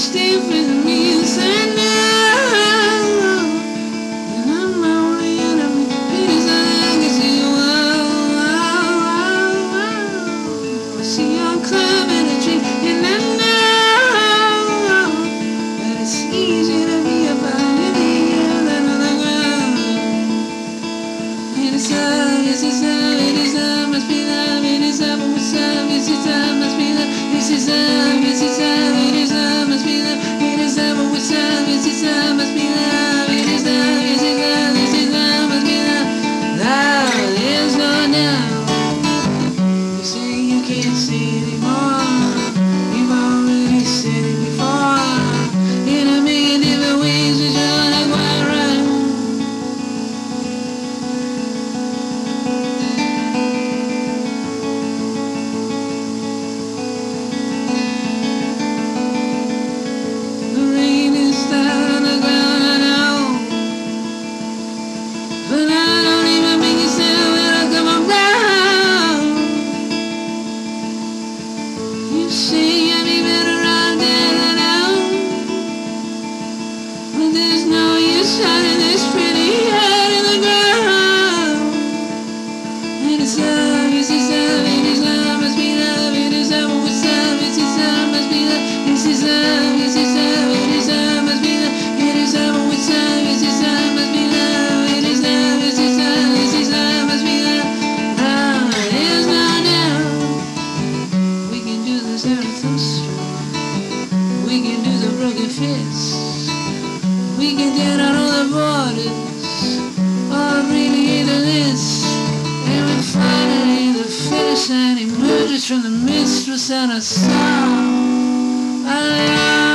stay with me inside now. And I'm only in a piece I can see you. I see your club in a dream, and I know that it's easy to be about you than on the ground. It is love, yes it's love, it is love, must be love, it is love, what's love, yes it's love, must be love, this is love, yes it's love, it is love, must be love, it is love, what's love, yes it's love, must be love, it is love, yes it's love, this is love, must be love, love is not now. You say you can't say anymore, you've already said it before, in a million different ways, but you're not quite right. The rain is down on the ground, I know, but I don't even make it sound when I come around. You say I'd be better out there than out, but there's no use hiding this pretty head in the ground. It is love, yes it's love, it is love, must be love, it is love, what's love, yes it's love, must be love, this is love, yes it's love, it is love, must be love, it is love, what's love, yes it's love, must be love, it is love, yes it's love, this is love, must be love, love is not now. We can do the Zarathustra, we can do the broken fist, we can get out all the borders, or abbreviate the list, and when finally the finish line emerges from the midst without a sound.